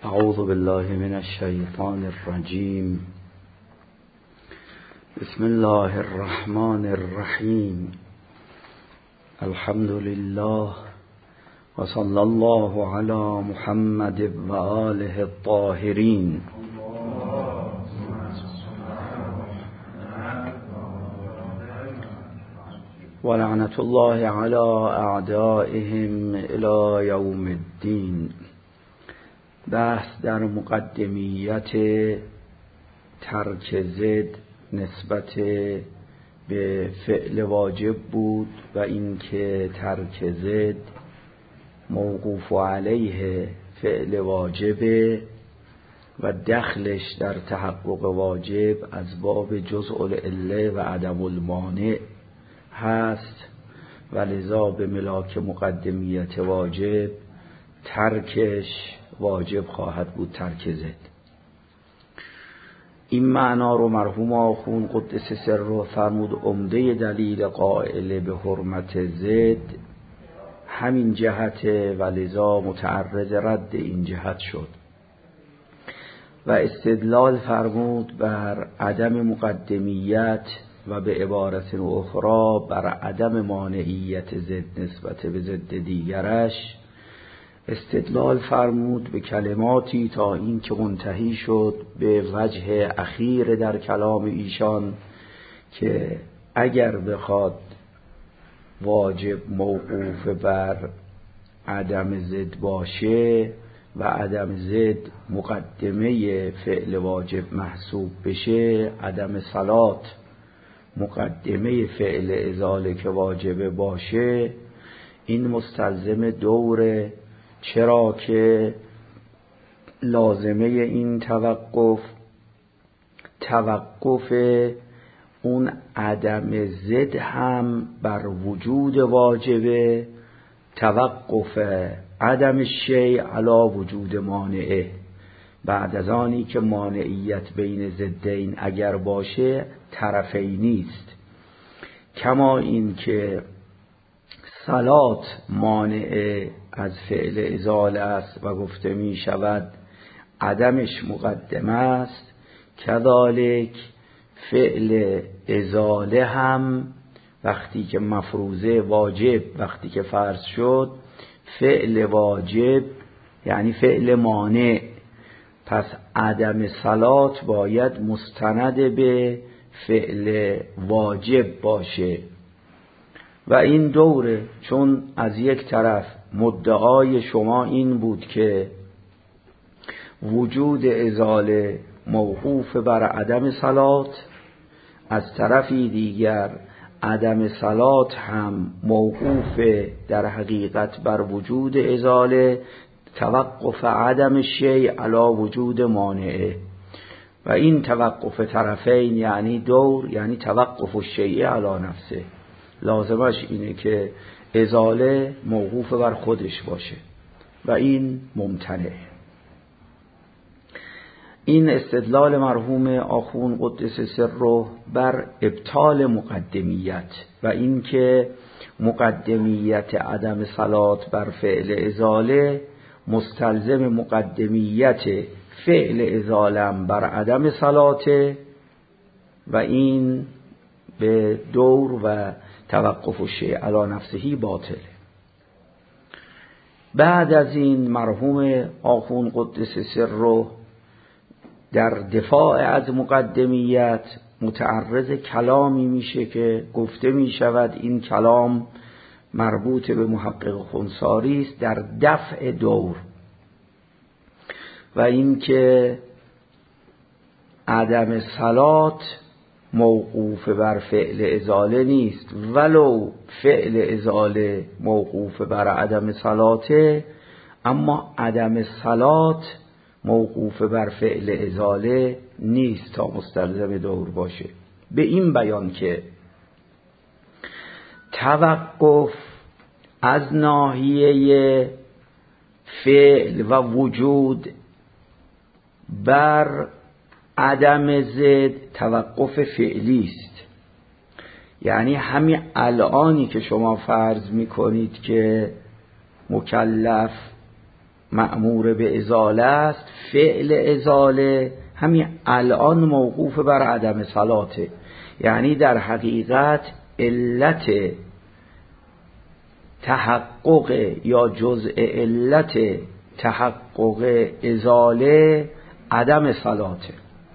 اعوذ بالله من الشیطان الرجیم. بسم الله الرحمن الرحیم. الحمد لله و صلی الله علی محمد و آله الطاهرین. و لعنت الله علی اعدائهم الی یوم الدین. بحث در مقدمیت ترک ضد نسبت به فعل واجب بود و اینکه ترک ضد موقوف علیه فعل واجبه و دخلش در تحقق واجب از باب جزء العله و عدم المانع هست و لذا به ملاک مقدمیت واجب ترکش واجب خواهد بود، ترک ضد. این معنا رو مرحوم آخوند قدس سره فرمود عمده دلیل قائل به حرمت ضد همین جهته و لذا متعرض رد این جهت شد و استدلال فرمود بر عدم مقدمیت و به عبارت اخرى بر عدم مانعیت ضد نسبت به ضد دیگرش. استدلال فرمود به کلماتی تا این که منتهی شد به وجه اخیر در کلام ایشان که اگر بخواد واجب موقوف بر عدم ضد باشه و عدم ضد مقدمه فعل واجب محسوب بشه، عدم صلات مقدمه فعل ازاله که واجب باشه، این مستلزم دوره. چرا که لازمه این توقف اون عدم ضد هم بر وجود واجبه، توقف عدم شیء علی وجود مانعه. بعد از آنی که مانعیت بین ضدین اگر باشه طرفینی است، کما این که صلات مانع از فعل ازاله است و گفته می شود عدمش مقدمه است، کذالک فعل ازاله هم وقتی که مفروضه واجب وقتی که فرض شد فعل واجب یعنی فعل مانع، پس عدم صلات باید مستند به فعل واجب باشه و این دوره. چون از یک طرف مدعای شما این بود که وجود ازاله موقوف بر عدم صلات، از طرفی دیگر عدم صلات هم موقوف در حقیقت بر وجود ازاله، توقف عدم شیء علی وجود مانعه و این توقف طرفین یعنی دور، یعنی توقف الشیء علی نفسه. لازمش اینه که ازاله موقوف بر خودش باشه و این ممتنع. این استدلال مرحوم آخوند قدس سره بر ابطال مقدمیت و این که مقدمیت عدم صلات بر فعل ازاله مستلزم مقدمیت فعل ازالم بر عدم صلاته و این به دور و توقف الشیء علی نفسه باطله. بعد از این مرحوم آخوند قدس سره در دفاع از مقدمیت متعرض کلامی میشه که گفته میشود این کلام مربوط به محقق خنثاری است در دفع دور و این که عدم صلات موقوف بر فعل ازاله نیست، ولو فعل ازاله موقوف بر عدم صلاته، اما عدم صلات موقوف بر فعل ازاله نیست تا مستلزم دور باشه. به این بیان که توقف از ناحیه فعل و وجود بر عدم ضد توقف فعلی است. یعنی همین الانی که شما فرض میکنید که مکلف مأمور به ازاله است، فعل ازاله همین الان موقوف بر عدم صلاته. یعنی در حقیقت علت تحقق یا جزء علت تحقق ازاله عدم صلاته.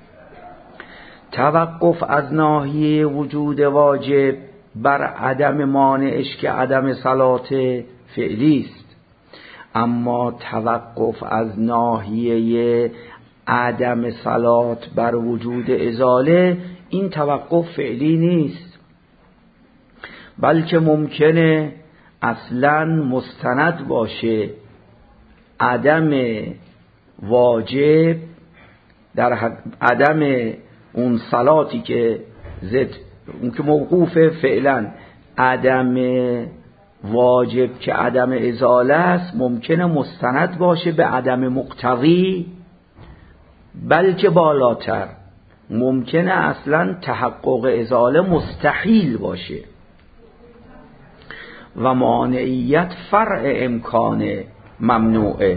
توقف از ناحیه وجود واجب بر عدم مانعش که عدم صلاته فعلی است، اما توقف از ناحیه عدم صلات بر وجود ازاله این توقف فعلی نیست، بلکه ممکنه اصلا مستند باشه عدم واجب در عدم اون صلاتی که اون که موقوف فعلا، عدم واجب که عدم ازاله است ممکنه مستند باشه به عدم مقتضی، بلکه بالاتر ممکنه اصلا تحقق ازاله مستحیل باشه و مانعیت فرع امکان ممنوعه.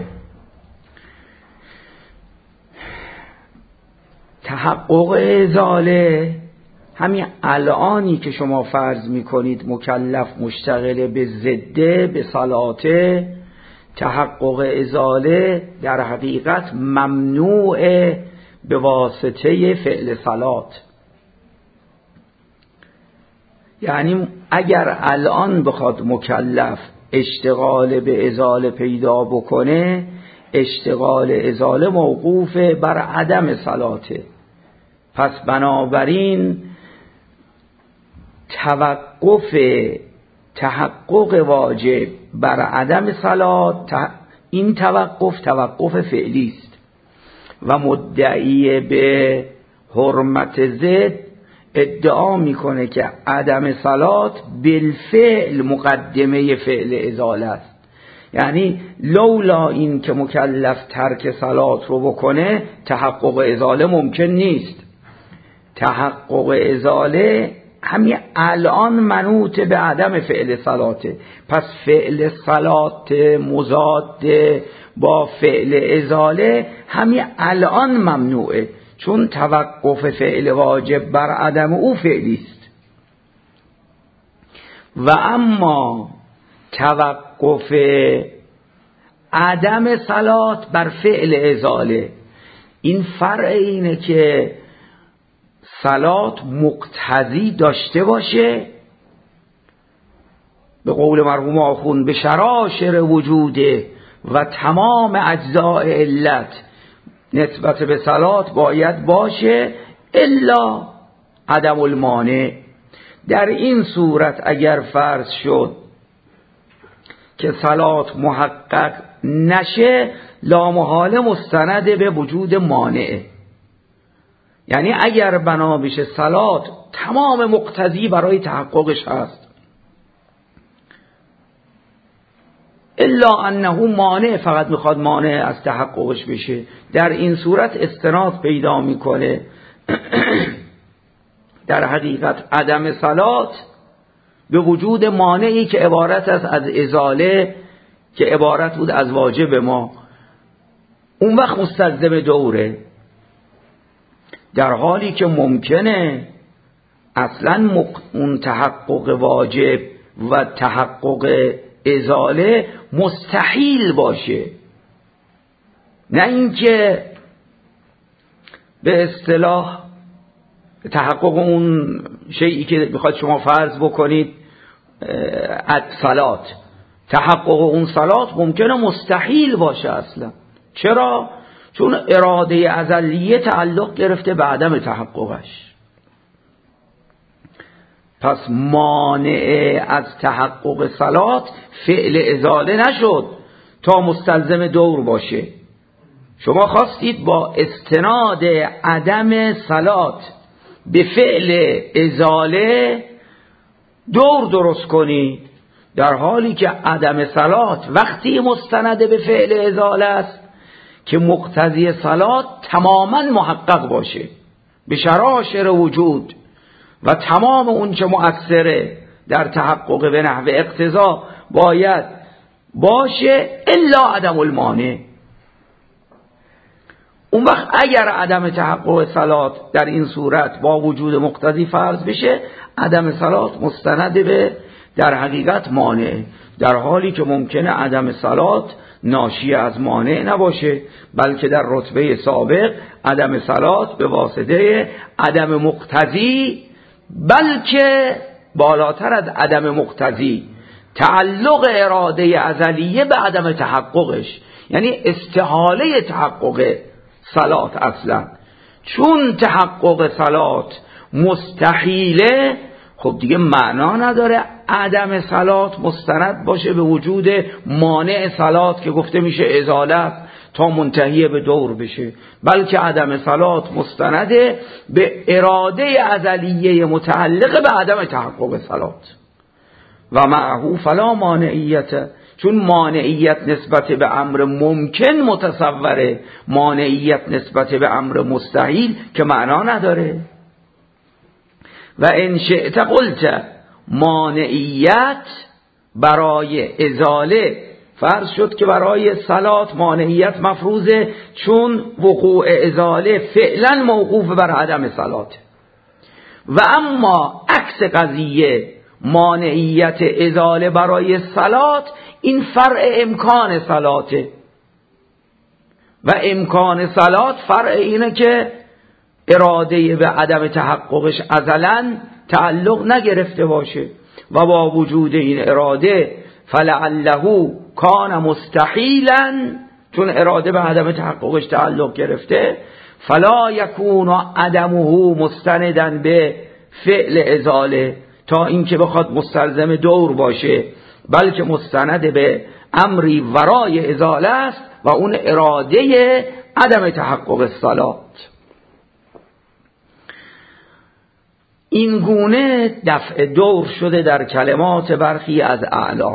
تحقق ازاله همین الانی که شما فرض میکنید مکلف مشتغل به ضده به صلاته، تحقق ازاله در حقیقت ممنوعه به واسطه فعل صلات. یعنی اگر الان بخواد مکلف اشتغال به ازاله پیدا بکنه، اشتغال ازاله موقوف بر عدم صلاته، پس بنابراین توقف تحقق واجب بر عدم صلات این توقف فعلی است و مدعی به حرمت ضد ادعا میکنه که عدم صلات بالفعل مقدمه فعل ازاله است. یعنی لولا این که مکلف ترک صلات رو بکنه تحقق ازاله ممکن نیست. تحقق ازاله همین الان منوط به عدم فعل صلاته، پس فعل صلات مضاد با فعل ازاله همین الان ممنوعه، چون توقف فعل واجب بر عدم او فعلی است. و اما توقف عدم صلات بر فعل ازاله این فرع اینه که صلات مقتضی داشته باشه، به قول مرحوم آخوند به شراشر وجوده و تمام اجزاء علت نسبت به صلات باید باشه، الا عدم المانع. در این صورت اگر فرض شد که صلات محقق نشه لامحاله مستند به وجود مانعه. یعنی اگر بنا بشه صلات تمام مقتضی برای تحققش هست، الا انه مانع، فقط میخواد مانع از تحققش بشه، در این صورت استناد پیدا میکنه در حقیقت عدم صلات به وجود مانعی که عبارت است از ازاله که عبارت بود از واجب ما، اون وقت مستلزم دوره، در حالی که ممکنه اصلا اون تحقق واجب و تحقق ازاله مستحیل باشه، نه اینکه به اصطلاح تحقق اون شیئی که میخواد شما فرض بکنید صلات، تحقق اون صلات ممکنه مستحیل باشه اصلا. چرا؟ چون اراده ازلیه تعلق گرفته به عدم تحققش. پس مانع از تحقق صلات فعل ازاله نشد تا مستلزم دور باشه. شما خواستید با استناد عدم صلات به فعل ازاله دور درست کنید، در حالی که عدم صلات وقتی مستند به فعل ازاله است که مقتضی صلات تماما محقق باشه به شراشر وجود و تمام اون چه مؤثره در تحقق به نحو اقتضا باید باشه، الا عدم المانع، اون وقت اگر عدم تحقق صلات در این صورت با وجود مقتضی فرض بشه، عدم صلات مستند به در حقیقت مانع، در حالی که ممکنه عدم صلات ناشی از مانع نباشه، بلکه در رتبه سابق عدم صلات به واسطه عدم مقتضی، بلکه بالاتر از عدم مقتضی تعلق اراده ازلیه به عدم تحققش، یعنی استحاله تحقق صلات اصلا. چون تحقق صلات مستحیله، خب دیگه معنا نداره عدم صلات مستند باشه به وجود مانع صلات که گفته میشه ازاله تا منتهی به دور بشه، بلکه عدم صلات مستنده به اراده ازلیه متعلق به عدم تحقق صلات. و معه فلا مانعیت، چون مانعیت نسبت به امر ممکن متصوره، مانعیت نسبت به امر مستحیل که معنا نداره. و ان شئت قلت، مانعیت برای ازاله فرض شد که برای صلات مانعیت مفروضه، چون وقوع ازاله فعلا موقوف بر عدم صلات. و اما عکس قضیه مانعیت ازاله برای صلات، این فرع امکان صلاته، و امکان صلات فرع اینه که اراده به عدم تحققش ازلاً تعلق نگرفته باشه، و با وجود این اراده فلعله کان مستحیلا، چون اراده به عدم تحققش تعلق گرفته، فلا یکون عدمه مستندن به فعل ازاله، تا اینکه بخواد مستلزم دور باشه، بلکه مستند به امری ورای ازاله است و اون اراده عدم تحقق صلات. این گونه دفع دور شده در کلمات برخی از اعلا.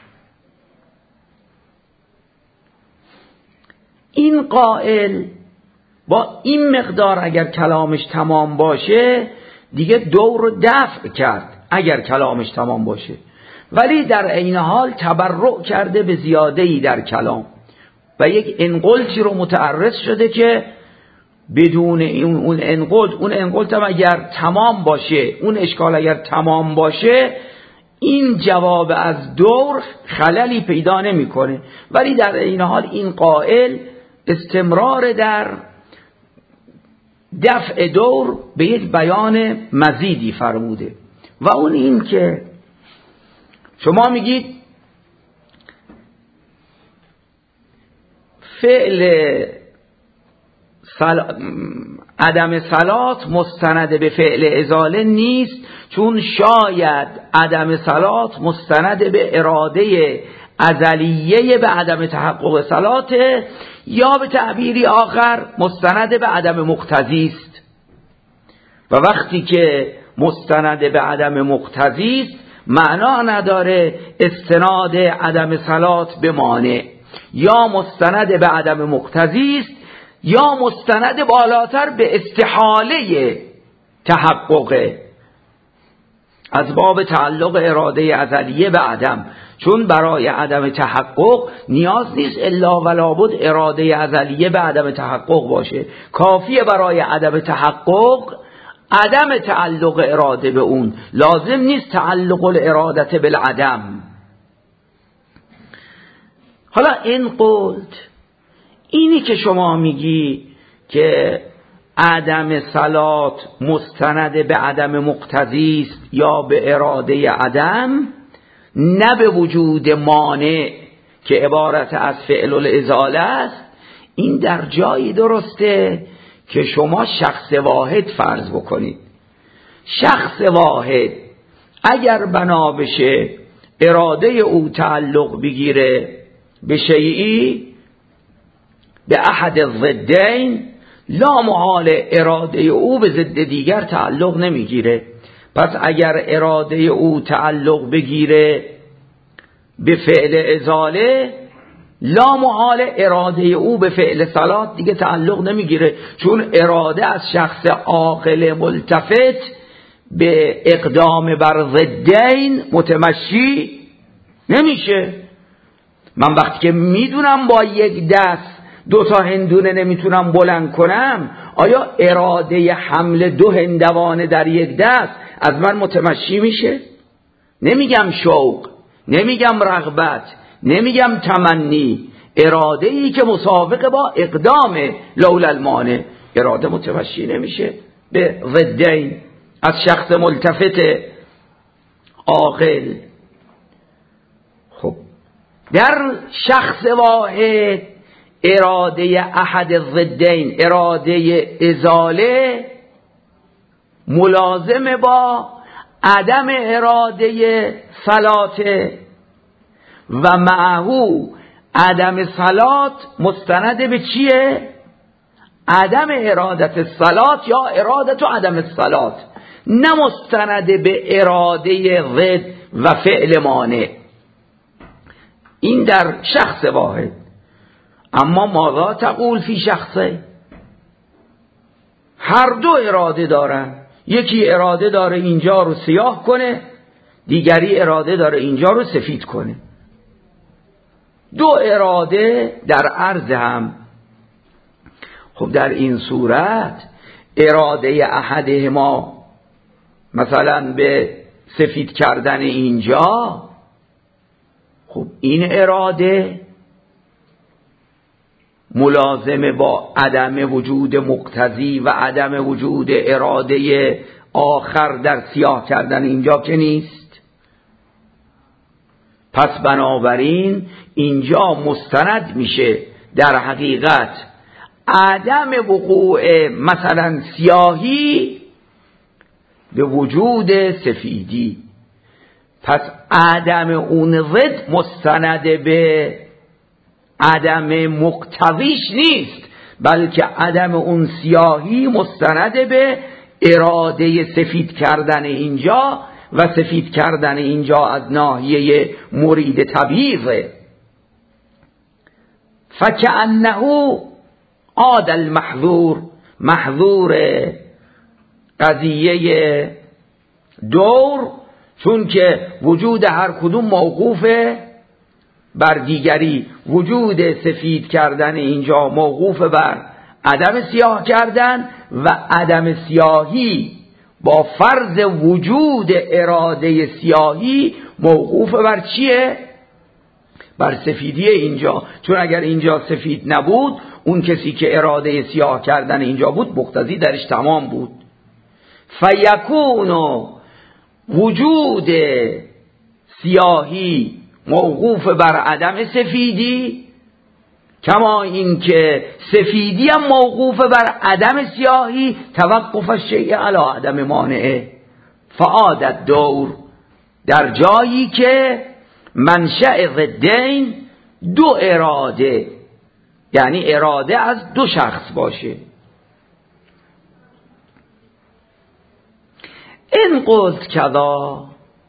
این قائل با این مقدار اگر کلامش تمام باشه دیگه دور رو دفع کرد اگر کلامش تمام باشه، ولی در عین حال تبرع کرده به زیاده‌ای در کلام و یک انقلتی رو متعرض شده که بدون اون انقلت هم اگر تمام باشه، اون اشکال اگر تمام باشه، این جواب از دور خللی پیدا نمیکنه، ولی در این حال این قائل استمرار در دفع دور به یک بیان مزیدی فرموده، و اون این که شما میگید فعل عدم صلات مستند به فعل ازاله نیست، چون شاید عدم صلات مستند به اراده ازلیه به عدم تحقق صلات، یا به تعبیری آخر مستند به عدم مقتضی است. و وقتی که مستند به عدم مقتضی است معنا نداره استناد عدم صلات به مانع، یا مستند به عدم مقتضی است یا مستند بالاتر به استحاله تحقق، از باب تعلق اراده ازلیه به عدم، چون برای عدم تحقق نیاز نیست الا ولا بد اراده ازلیه به عدم تحقق باشه، کافیه برای عدم تحقق عدم تعلق اراده به اون، لازم نیست تعلق الاراده بالعدم. حالا این قلت، اینی که شما میگی که عدم صلات مستند به عدم مقتضی است یا به اراده عدم، نه به وجود مانع که عبارت از فعل الازاله است، این در جایی درسته که شما شخص واحد فرض بکنید. شخص واحد اگر بنا بشه اراده او تعلق بگیره به شیئی، به احد الضدین، لا محال اراده او به ضد دیگر تعلق نمیگیره. پس اگر اراده او تعلق بگیره به فعل ازاله، لا محال اراده او به فعل صلات دیگه تعلق نمیگیره، چون اراده از شخص عاقل ملتفت به اقدام بر ضدین متمشی نمیشه. من وقتی که میدونم با یک دست 2 هندونه نمیتونم بلند کنم، آیا اراده حمل 2 هندوانه در یک دست از من متمشی میشه؟ نمیگم شوق، نمیگم رغبت، نمیگم تمنی، اراده ای که مسابقه با اقدام لولا المانع، اراده متمشی نمیشه به ضدین از شخص ملتفت عاقل. خب در شخص واحد اراده احد ضدین، اراده ازاله، ملازم با عدم اراده صلاته و معهو عدم صلات مستند به چیه؟ عدم ارادت صلات یا ارادت و عدم صلات، نه مستند به اراده ضد و فعل مانع. این در شخص واحد. اما ماذا تقول فی شخصه؟ هر 2 اراده دارن، یکی اراده داره اینجا رو سیاه کنه، دیگری اراده داره اینجا رو سفید کنه. 2 اراده در عرض هم. خب در این صورت اراده احدهما مثلا به سفید کردن اینجا، خب این اراده ملازم با عدم وجود مقتضی و عدم وجود اراده آخر در سیاه کردن اینجا که نیست. پس بنابراین اینجا مستند میشه در حقیقت عدم وقوع مثلا سیاهی به وجود سفیدی. پس عدم اون ضد مستند به عدم مقتضیش نیست، بلکه عدم اون سیاهی مستند به اراده سفید کردن اینجا و سفید کردن اینجا از ناحیه مرید تبییضه. فکأنه عاد المحظور، محظور قضیه دور، چون که وجود هر کدوم موقوفه بر دیگری، وجود سفید کردن اینجا موقوف بر عدم سیاه کردن و عدم سیاهی با فرض وجود اراده سیاهی موقوف بر چیه؟ بر سفیدی اینجا. چون اگر اینجا سفید نبود اون کسی که اراده سیاه کردن اینجا بود مقتضی درش تمام بود. فیکون وجود سیاهی موقوف بر عدم سفیدی، کما اینکه سفیدی هم موقوف بر عدم سیاهی، توقف الشیء علی عدم مانعه. فعادت دور، در جایی که منشأ ضدین 2 اراده، یعنی اراده از 2 شخص باشه. این قلت کذا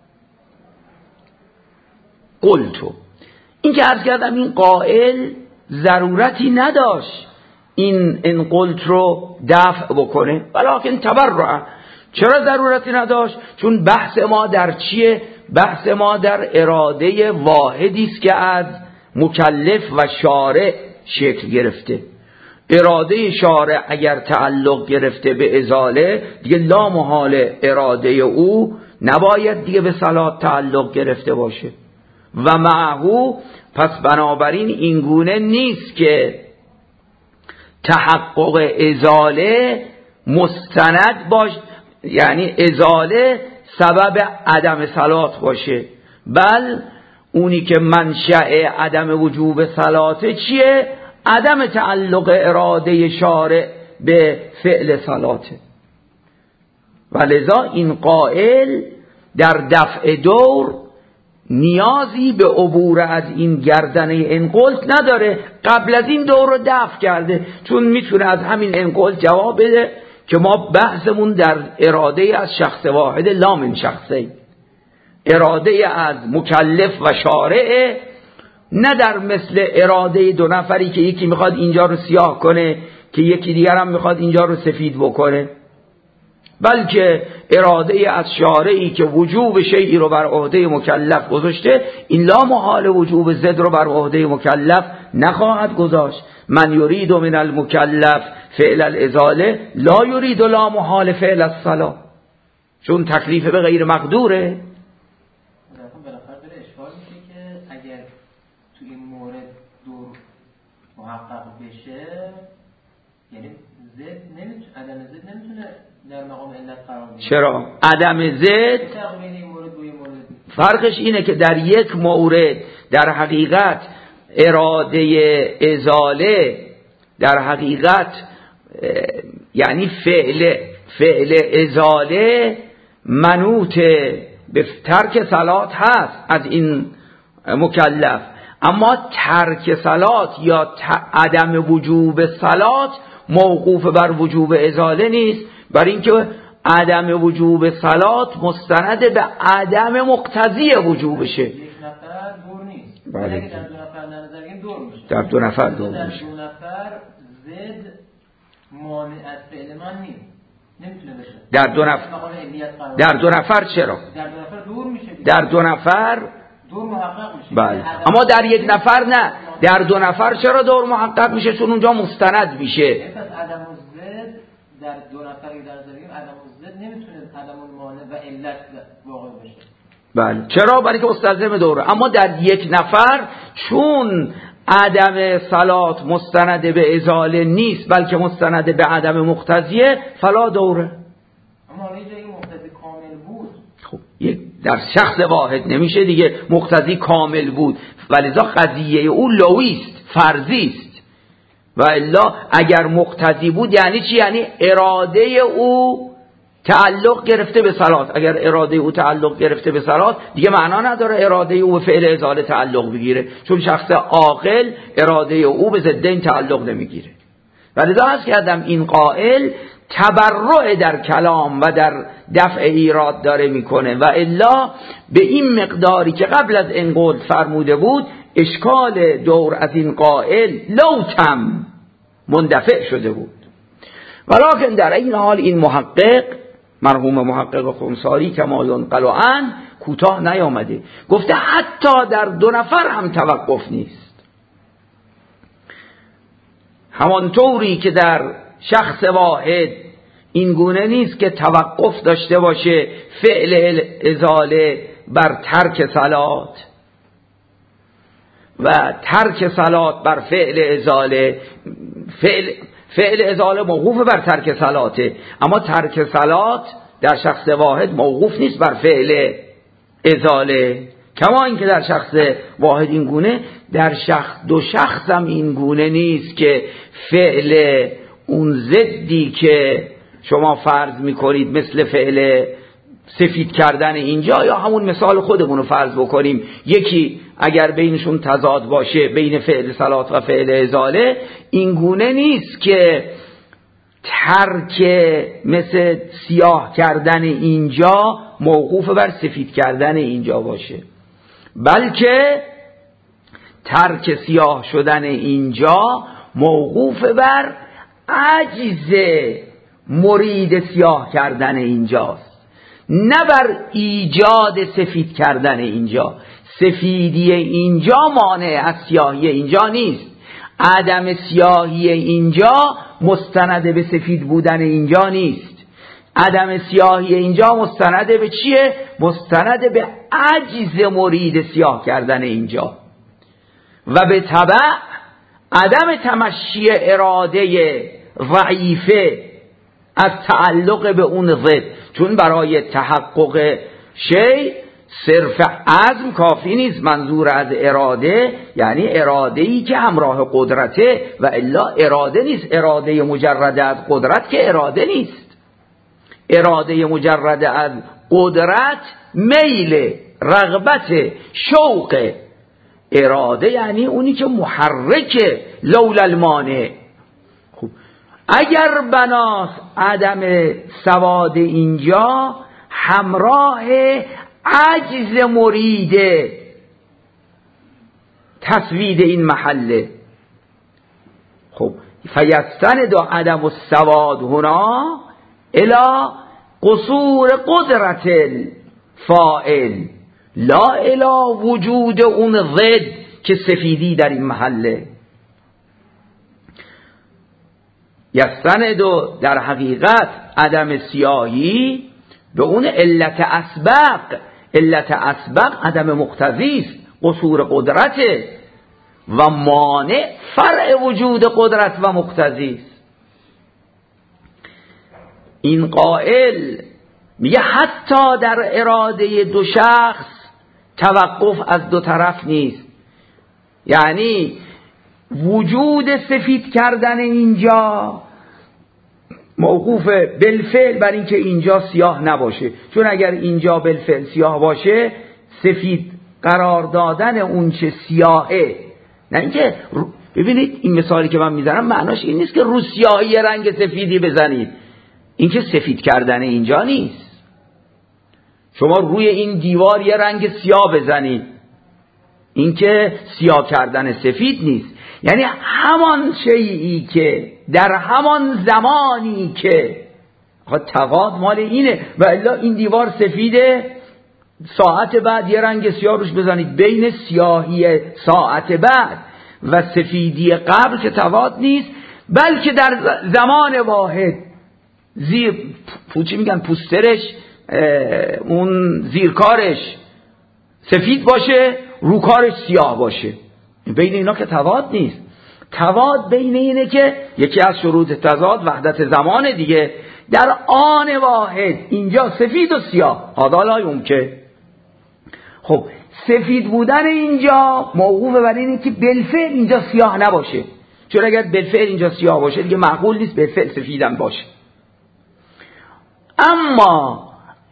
قلتو، این که عرض کردم این قائل ضرورتی نداشت این قلت رو دفع بکنه، ولکن تبرع. چرا ضرورتی نداشت؟ چون بحث ما در چیه؟ بحث ما در اراده واحدی است که از مکلف و شارع شکل گرفته. اراده شارع اگر تعلق گرفته به ازاله، دیگه لا محال اراده او نباید دیگه به صلات تعلق گرفته باشه. و معهو، پس بنابراین این گونه نیست که تحقق ازاله مستند باش، یعنی ازاله سبب عدم صلات باشه، بل اونی که منشأ عدم وجوب صلاته چیه؟ عدم تعلق اراده شارع به فعل صلاته. ولذا این قائل در دفع دور نیازی به عبور از این گردنه انقلت نداره، قبل از این دور رو دفع کرده، چون میتونه از همین انقلت جواب بده که ما بحثمون در اراده از شخص واحد لا من شخصی، اراده از مکلف و شارع، نه در مثل اراده 2 نفری که یکی میخواد اینجا رو سیاه کنه که یکی دیگر هم میخواد اینجا رو سفید بکنه، بلکه اراده از شارعی که وجوب شیئی رو بر عهده مکلف گذاشته، این لا محال وجوب ضد رو بر عهده مکلف نخواهد گذاشت. من یرید من المکلف فعل الازاله لا یرید لا محال فعل الصلاة، چون تکلیف به غیر مقدوره. بالاخره داره اشکال میشه که اگر تو این مورد دور محقق بشه، یعنی عدم زد نمیتونه در مقام علت قرار بگیره. چرا؟ عدم زد فرقش اینه که در یک مورد در حقیقت اراده ازاله، در حقیقت یعنی فعل ازاله منوط به ترک صلات هست از این مکلف، اما ترک صلات یا عدم وجوب صلات موقوف بر وجوب ازاله نیست، برای اینکه عدم وجوب صلات مستند به عدم مقتضی وجوبشه. یک نفر دور نیست. بله. اگه در دو نفر نظر بگیریم دور میشه. در دو نفر دور میشه. در دو نفر زد مانع از فعل من نیست. نمیتونه بشه. در دو نفر چرا؟ در دو نفر دور میشه. در دو نفر دور محقق میشه. بله. اما در یک نفر نه. در دو نفر چرا دور محقق میشه؟ چون اونجا مستند میشه. پس عدم الزد در دو نفری در نظر بگیریم عدم الزد نمیتونه عدم المانع و علت واقع بشه. بله. چرا؟ برای که مستلزم دوره. اما در یک نفر چون عدم صلات مستند به ازاله نیست بلکه مستند به عدم مقتضیه، فلا دوره. اما حالا یه جایی مقتضی کامل بود. خب یک در شخص واحد نمیشه دیگه مقتضی کامل بود، ولذا قضیه او لویست، فرضی است. و الا اگر مقتضی بود یعنی چی؟ یعنی اراده او تعلق گرفته به صلات. اگر اراده او تعلق گرفته به صلات دیگه معنا نداره اراده او به فعل ازاله تعلق بگیره، چون شخص عاقل اراده او به ضد این تعلق نمیگیره. ولذا هست کردم این قائل تبرع در کلام و در دفع ایراد داره میکنه، و الا به این مقداری که قبل از این قول فرموده بود اشکال دور از این قائل لوتم مندفع شده بود. ولکن در این حال این محقق مرحوم محقق خنثاری کما ینقل عنه کوتاه نیامده، گفته حتی در دو نفر هم توقف نیست. همانطوری که در شخص واحد این گونه نیست که توقف داشته باشه فعل ازاله بر ترک صلات و ترک صلات بر فعل ازاله. فعل ازاله موقوف بر ترک صلاته، اما ترک صلات در شخص واحد موقوف نیست بر فعل ازاله. کما اینکه در شخص واحد این گونه، در دو شخص هم این گونه نیست که فعل اون ضدی که شما فرض میکنید مثل فعل سفید کردن اینجا، یا همون مثال خودمون رو فرض بکنیم یکی اگر بینشون تضاد باشه بین فعل صلات و فعل ازاله، این گونه نیست که ترک مثل سیاه کردن اینجا موقوف بر سفید کردن اینجا باشه، بلکه ترک سیاه شدن اینجا موقوف بر عجز مرید سیاه کردن اینجاست، نه بر ایجاد سفید کردن اینجا. سفیدی اینجا مانع از سیاهی اینجا نیست، عدم سیاهی اینجا مستند به سفید بودن اینجا نیست. عدم سیاهی اینجا مستند به چیه؟ مستند به عجز مرید سیاه کردن اینجا، و به تبع عدم تمشی اراده ضعیفه از تعلق به اون ضد، چون برای تحقق شی صرف عزم کافی نیست. منظور از اراده یعنی اراده‌ای که همراه قدرته، و الا اراده نیست اراده مجرد از قدرت که اراده نیست. اراده مجرد از قدرت میل، رغبت، شوق. اراده یعنی اونی که محرکه، لولا المانع. خب اگر بناس عدم سواد اینجا همراه عجز مرید تسوید این محله، خب فیستند عدم السواد هنا الی قصور قدرت الفاعل لا الی وجود اون ضد که سفیدی در این محله. یستند و در حقیقت عدم سیاهی به اون علت اسبق عدم مقتضی است، قصور قدرته و مانع فرع وجود قدرت و مقتضی است. این قائل میگه حتی در اراده دو شخص توقف از دو طرف نیست، یعنی وجود سفید کردن اینجا موقوف بالفعل بر اینکه اینجا سیاه نباشه، چون اگر اینجا بالفعل سیاه باشه سفید قرار دادن اون چه سیاهه، نه اینکه ببینید این مثالی که من میزنم معناش این نیست که رو سیاهی رنگ سفیدی بزنید، این که سفید کردن اینجا نیست. شما روی این دیوار یه رنگ سیاه بزنید، این که سیاه کردن سفید نیست. یعنی همان شیئی که در همان زمانی که تقاض مال اینه و الا این دیوار سفیده، ساعت بعد یه رنگ سیاه روش بزنید، بین سیاهی ساعت بعد و سفیدی قبل که تضاد نیست، بلکه در زمان واحد زیر چی میگن پوسترش اون زیرکارش سفید باشه روکارش سیاه باشه، بین اینا که تضاد نیست. تضاد بین اینه که یکی از شروط تضاد وحدت زمان دیگه، در آن واحد اینجا سفید و سیاه هذا لا یمکن. خب سفید بودن اینجا موقوف بر اینه که بالفعل اینجا سیاه نباشه، چون اگر بالفعل اینجا سیاه باشه دیگه معقول نیست بالفعل سفیدم باشه. اما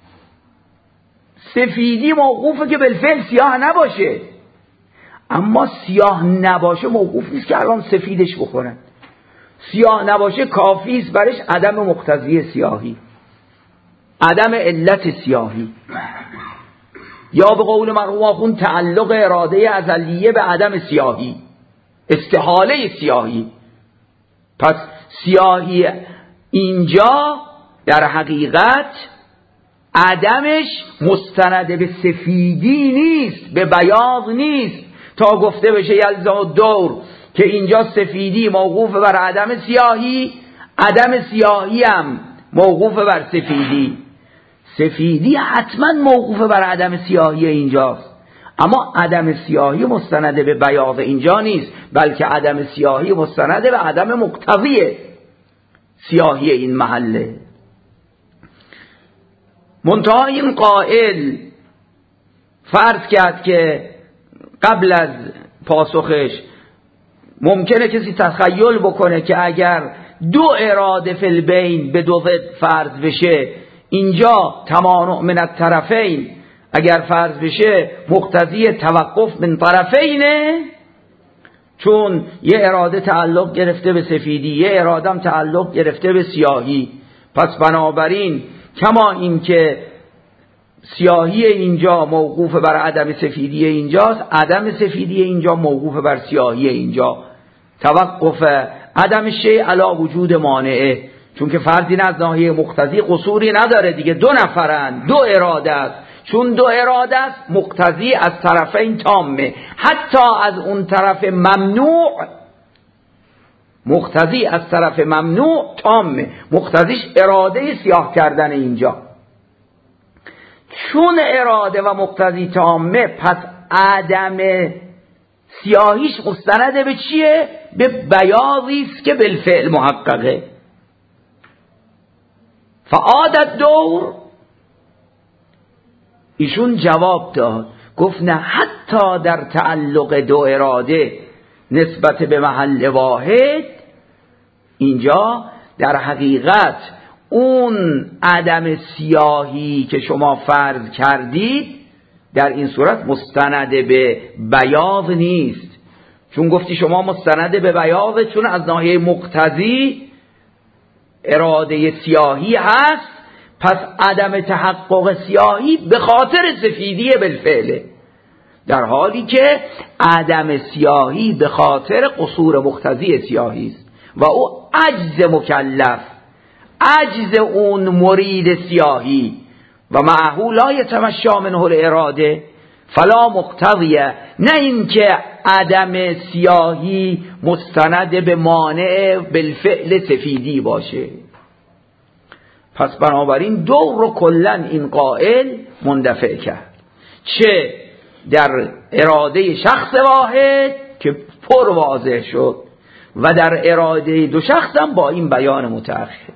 سفیدی موقوفه که بالفعل سیاه نباشه، اما سیاه نباشه موقوف نیست که الان سفیدش بخورن. سیاه نباشه کافی است برش عدم مقتضی سیاهی، عدم علت سیاهی، یا به قول مرحوم آخوند تعلق اراده ازلیه به عدم سیاهی، استحاله سیاهی. پس سیاهی اینجا در حقیقت عدمش مستند به سفیدی نیست، به بیاض نیست، تا گفته بشه یلزم دور که اینجا سفیدی موقوف بر عدم سیاهی، عدم سیاهی هم موقوف بر سفیدی. سفیدی حتما موقوف بر عدم سیاهی اینجاست، اما عدم سیاهی مستند به بیاض اینجا نیست، بلکه عدم سیاهی مستند به عدم مقتضی سیاهی این محله. منتها این قائل فرض کرد که قبل از پاسخش ممکنه کسی تخیل بکنه که اگر دو اراده فی البین به دو ضد فرض بشه، اینجا تمانع من الطرفین اگر فرض بشه مقتضی توقف من طرفینه، چون یه اراده تعلق گرفته به سفیدی، یه اراده هم تعلق گرفته به سیاهی. پس بنابراین کما این که سیاهی اینجا موقوف بر عدم سفیدی اینجاست، عدم سفیدی اینجا موقوف بر سیاهی اینجا. توقف عدم شیء علی وجود مانعه، چون که فردی از ناحیه مقتضی قصوری نداره دیگه، دو نفرن، دو اراده است، چون دو اراده است مقتضی از طرفین تامه، حتی از اون طرف ممنوع مقتضی از طرف ممنوع تامه، مقتضیش اراده سیاه کردن اینجا. چون اراده و مقتضی تامه، پس عدم سیاهیش مستند به چیه؟ به بیاضی است که بالفعل محققه. فعادت دور ایشون جواب داد، گفت نه، حتی در تعلق دو اراده نسبت به محل واحد اینجا در حقیقت اون عدم سیاهی که شما فرض کردید در این صورت مستند به بیاض نیست، چون گفتی شما مستند به بیاض، چون از ناحیه مقتضی اراده سیاهی هست، پس عدم تحقق سیاهی به خاطر سفیدی بالفعله، در حالی که عدم سیاهی به خاطر قصور مقتضی سیاهی است و او عجز مکلف، عجز اون مرید سیاهی و معه لا یتمشی منه الاراده، فلا مقتضیه، نه اینکه عدم سیاهی مستند به مانع بالفعل سفیدی باشه. پس بنابراین دور رو کلن این قائل مندفع کرد، چه در اراده شخص واحد که پر واضح شد و در اراده دو شخص هم با این بیان متأخر.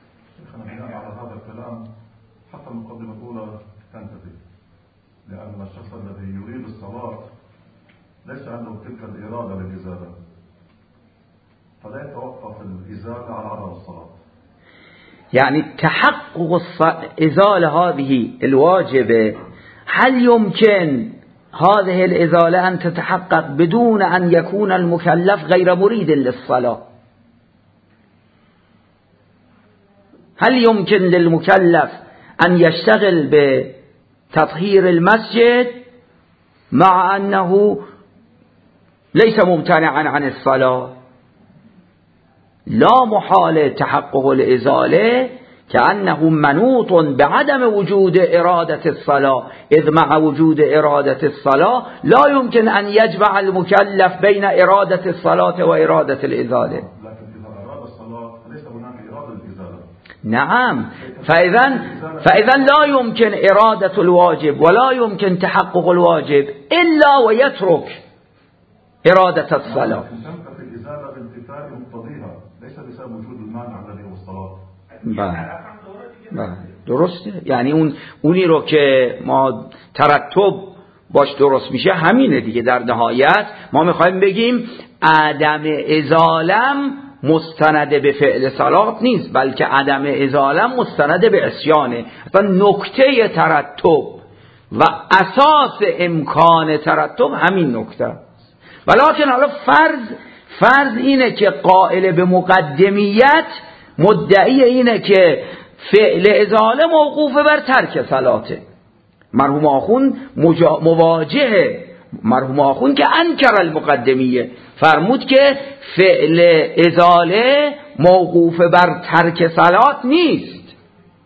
لأن الشخص الذي يريد الصلاة ليس عنده تلك الإرادة للإزالة، فلا يتوقف الإزالة على عدم الصلاة. يعني تحقق إزالة هذه الواجبة، هل يمكن هذه الإزالة أن تتحقق بدون أن يكون المكلف غير مريد للصلاة؟ هل يمكن للمكلف أن يشتغل بتطهير المسجد مع أنه ليس ممتنعا عن الصلاة؟ لا محال تحقق الإزالة كأنه منوط بعدم وجود إرادة الصلاة، إذ مع وجود إرادة الصلاة لا يمكن أن يجمع المكلف بين إرادة الصلاة وإرادة الإزالة. لكن إذا أراد الصلاة فليس هناك إرادة الإزالة. نعم، فإذا لا يمكن إرادة الواجب ولا يمكن تحقق الواجب إلا ويترك إرادة الصلاة. تمكن في الإزالة بانتفاء مقتضيها، ليس بسبب وجود المانع الذي هو الصلاة. بله درسته. یعنی اونی رو که ما ترتب باش درست میشه همینه دیگه. در نهایت ما میخوایم بگیم عدم ازالم مستند به فعل صلات نیست، بلکه عدم ازالم مستند به عصیانه. اصلا نکته ترتب و اساس امکان ترتب همین نکته. ولیکن حالا فرض اینه که قائل به مقدمیت مدعی اینه که فعل ازاله موقوف بر ترک صلاته. مرحوم آخوند مواجه مرحوم آخوند که انکر المقدمیه فرمود که فعل ازاله موقوف بر ترک صلات نیست،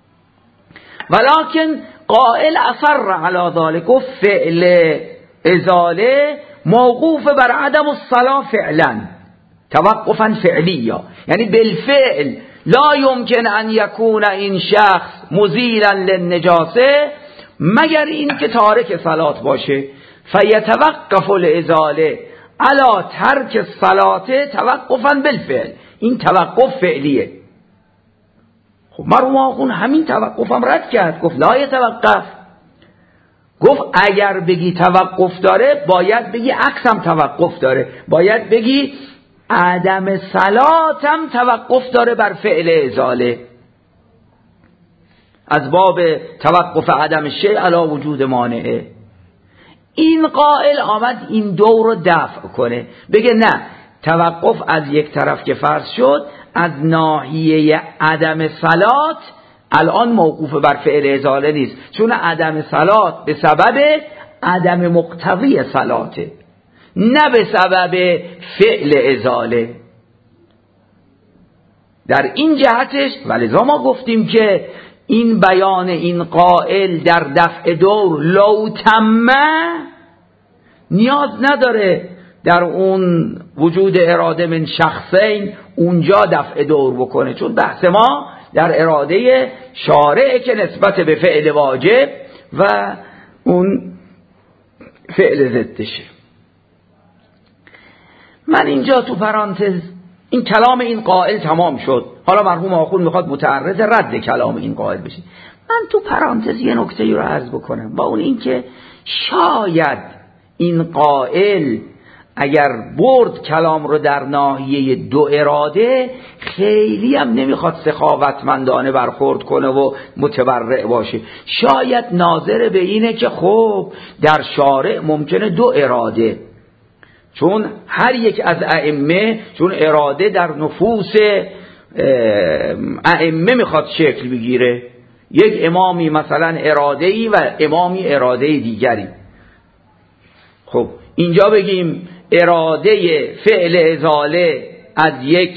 ولیکن قائل اصر علی ذلك و فعل ازاله موقوف بر عدم الصلاة فعلا توقفا فعلیا، یعنی بالفعل لا يمكن ان يكون این شخص مزیلا للنجاسه مگر این که تارک صلات باشه، فیتوقف الازاله علی ترک الصلاه توقفا بالفعل. این توقف فعلیه. خب مرحوم آخوند همین توقف هم رد کرد، گفت لا یتوقف. گفت اگر بگی توقف داره باید بگی عکس هم توقف داره، باید بگی عدم صلات هم توقف داره بر فعل ازاله، از باب توقف عدم شیء علی وجود مانعه. این قائل آمد این دور رو دفع کنه، بگه نه، توقف از یک طرف که فرض شد از ناحیه عدم صلات الان موقوف بر فعل ازاله نیست، چون عدم صلات به سبب عدم مقتضی صلاته نه به سبب فعل ازاله. در این جهتش ولذا ما گفتیم که این بیان این قائل در دفع دور لو تمه نیاز نداره در اون وجود اراده من شخصین اونجا دفع دور بکنه، چون بحث ما در اراده شارع که نسبت به فعل واجب و اون فعل ضدشه. من اینجا تو پرانتز این کلام این قائل تمام شد، حالا مرحوم آخوند میخواد متعرض رد کلام این قائل بشه. من تو پرانتز یه نکته رو عرض بکنم، با اون این که شاید این قائل اگر برد کلام رو در ناحیه دو اراده خیلی هم نمیخواد سخاوتمندانه برخورد کنه و متبرع باشه، شاید ناظر به اینه که خب در شارع ممکنه دو اراده، چون هر یک از ائمه چون اراده در نفوس ائمه میخواد شکل بگیره، یک امامی مثلا اراده‌ای و امامی اراده دیگری. خب اینجا بگیم اراده فعل ازاله از یک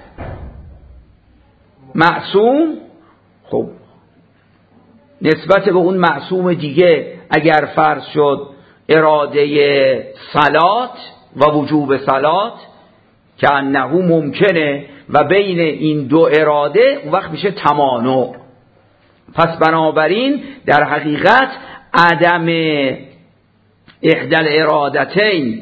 معصوم، خب نسبت به اون معصوم دیگه اگر فرض شد اراده صلات و وجوب صلات که انه ممکنه و بین این دو اراده اون وقت میشه تمانع. پس بنابراین در حقیقت عدم احدى الارادتین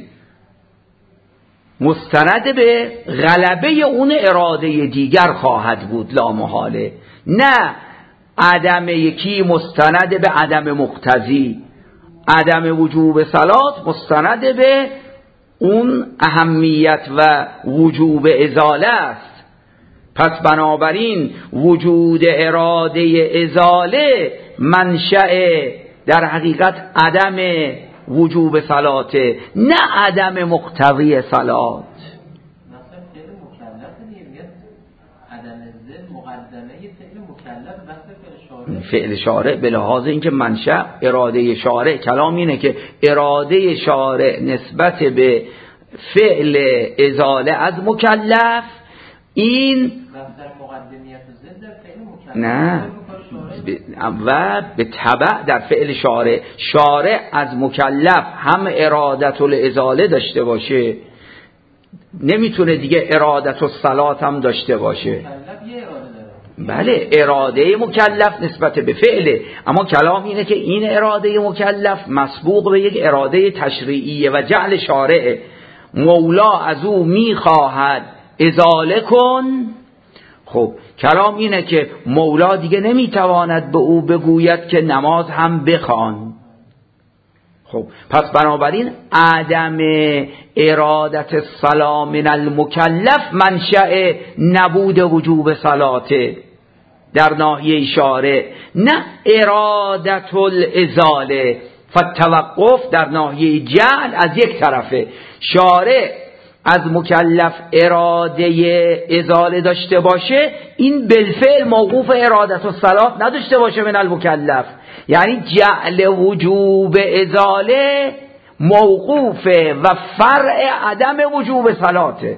مستند به غلبه اون اراده دیگر خواهد بود لا محاله، نه عدم یکی مستند به عدم مقتضی. عدم وجوب صلات مستند به اون اهمیت و وجوب ازاله است. پس بنابراین وجود اراده ازاله منشأ در حقیقت عدم وجوب صلاته، نه عدم مقتضی صلات. مثلا فعل مکلف دیگه عدم ضد مقدمه فعل مکلف بس فعل شارع به لحاظ اینکه منشأ اراده شارع، کلام اینه که اراده شارع نسبت به فعل ازاله از مکلف این مقدمیت ضد در فعل مکلف نه و به تبع در فعل شارع. شارع از مکلف هم ارادت الازاله داشته باشه، نمیتونه دیگه ارادت الصلات هم داشته باشه. مکلف یه اراده داره، بله اراده مکلف نسبت به فعله، اما کلام اینه که این اراده مکلف مسبوق به یک اراده تشریعیه و جعل شارع مولا از او میخواهد ازاله کن. خب کلام اینه که مولا دیگه نمیتواند به او بگوید که نماز هم بخوان. خب پس بنابراین عدم ارادت الصلاة من المکلف منشأ نبود وجوب صلاته در ناحیه شارع، نه ارادت الازاله. فالتوقف در ناحیه جعل از یک طرفه، شارع از مکلف اراده ازاله داشته باشه، این بالفعل موقوف ارادت الصلاة نداشته باشه من المکلف، یعنی جعل وجوب ازاله موقوفه و فرع عدم وجوب صلاته.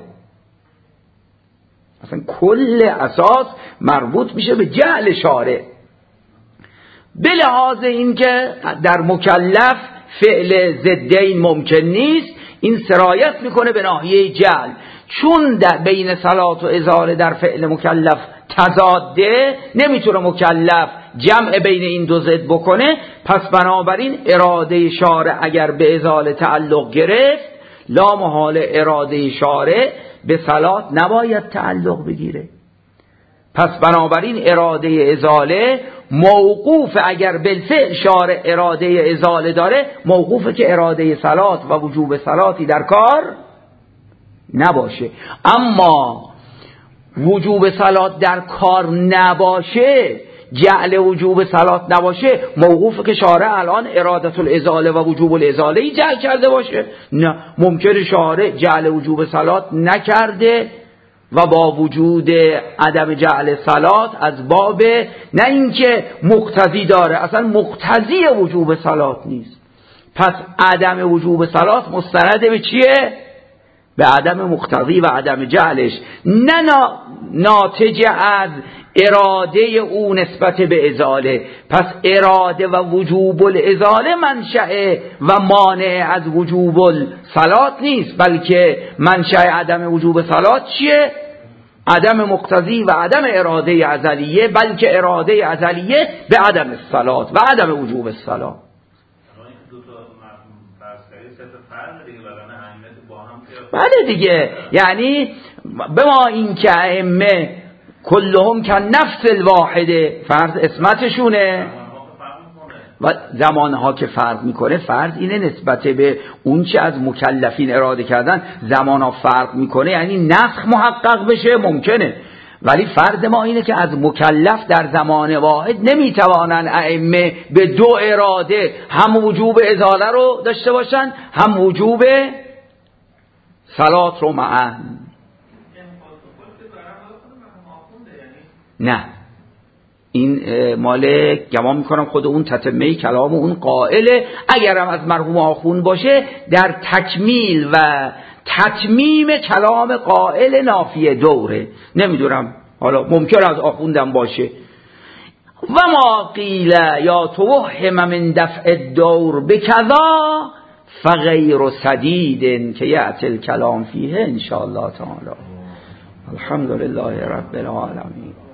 اصلا کل اساس مربوط میشه به جعل شارع، به لحاظ اینکه در مکلف فعل ضدین ممکن نیست، این سرایت میکنه به ناحیه جعل. چون در بین صلات و ازاله در فعل مکلف تضاده، نمیتونه مکلف جمع بین این دو ضد بکنه، پس بنابراین اراده شارع اگر به ازاله تعلق گرفت، لا محاله اراده شارع به صلات نباید تعلق بگیره. پس بنابراین اراده ازاله موقوف، اگر بالفعل شارع اراده ازاله داره، موقوفه که اراده صلات و وجوب صلاتی در کار نباشه. اما وجوب صلات در کار نباشه، جعل وجوب صلات نباشه، موقوفه که شارع الان ارادت الازاله و وجوب الازاله ای جعل کرده باشه. نه، ممکنه شارع جعل وجوب صلات نکرده و با وجود عدم جعل صلات از باب نه اینکه مقتضی داره، اصلا مقتضی وجوب صلات نیست. پس عدم وجوب صلات مستند به چیه؟ به عدم مقتضی و عدم جعلش، نه ناتج از اراده او نسبت به ازاله. پس اراده و وجوب الازاله منشأ و مانع از وجوب الصلات نیست، بلکه منشأ عدم وجوب صلات چیه؟ عدم مقتضی و عدم اراده ازلیه، بلکه اراده ازلیه به عدم الصلات و عدم وجوب الصلات. بله دیگه، یعنی به ما این که ائمه کلهم کن نفس الواحده، فرض اسمتشونه و زمانها که فرق میکنه، فرض اینه نسبت به اون چه از مکلفین اراده کردن زمانها فرق میکنه، یعنی نسخ محقق بشه ممکنه، ولی فرض ما اینه که از مکلف در زمان واحد نمیتوانن ائمه به دو اراده هم وجوب ازاله رو داشته باشن هم وجوب صلات رو معاً. نه، این مال گمان میکنم خود اون تتمه کلام اون قائله، اگرم از مرحوم آخوند باشه در تکمیل و تتمیم کلام قائل نافیه دوره، نمیدونم حالا ممکن از آخوندم باشه. و ما قیل یا توهم من دفع الدور بکذا فغیر سدید که یأتی الکلام فیه ان شاء الله تعالی. الحمد لله رب العالمین.